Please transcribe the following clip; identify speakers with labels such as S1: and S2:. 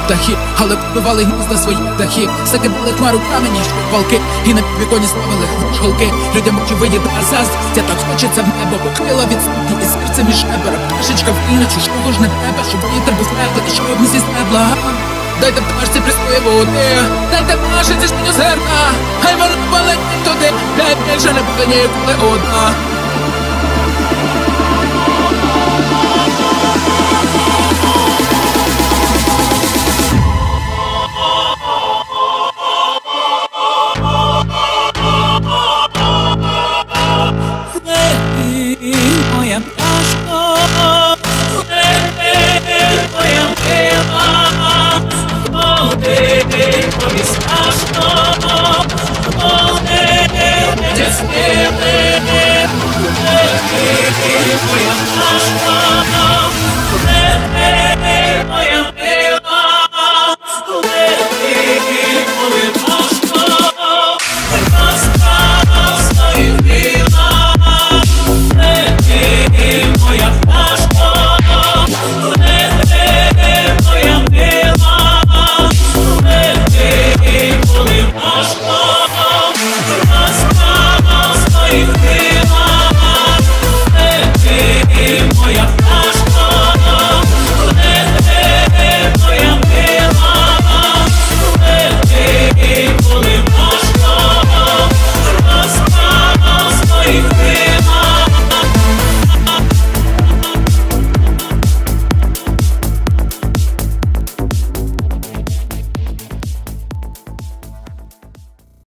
S1: птахи, але побивали гнізда свої птахи. Закидали хмару камені, що палки, і на підвіконі ставили голки. Людям очевидіти заздрістя, так хочеться в небо, бо крила відсутні і серце між ребер. Пташечка вільна, чужого ж не тебе, щоб вітер був теплий, і щоб не зі стебла. Дайте пташці пріскої води, дайте пташці жменю зерна, хай вона полетить туди, хай більше не буде ніколи одна.